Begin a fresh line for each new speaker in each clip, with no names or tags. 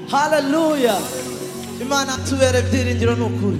Hallelujah. Imana tubere byiringiro n'ukuri.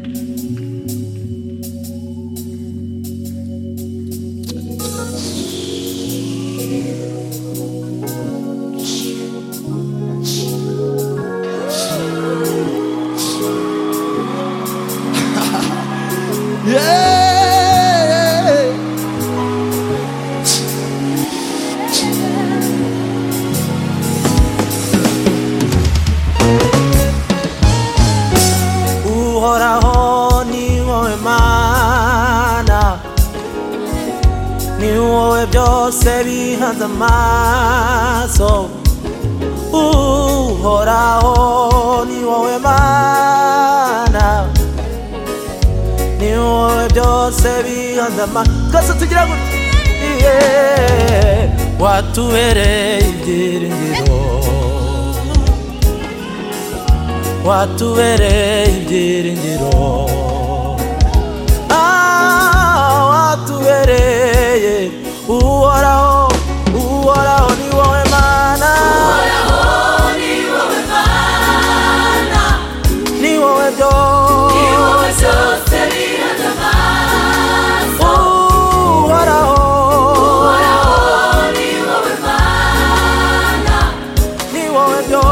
Uhoraho ni wowe Mana, ni wowe byose bihanze amaso. Uhoraho ni wowe Mana, ni wowe byose bihanze amaso. Twese tugira ngo watubereye ibyiringiro, watubereye ibyiringiro, watubereye. Uhoraho, Uhoraho ni wowe Mana,
Uhoraho ni wowe Mana,
ni wowe byose
bihanze amaso.
Uhoraho,
Uhoraho ni wowe Mana,
ni wowe byose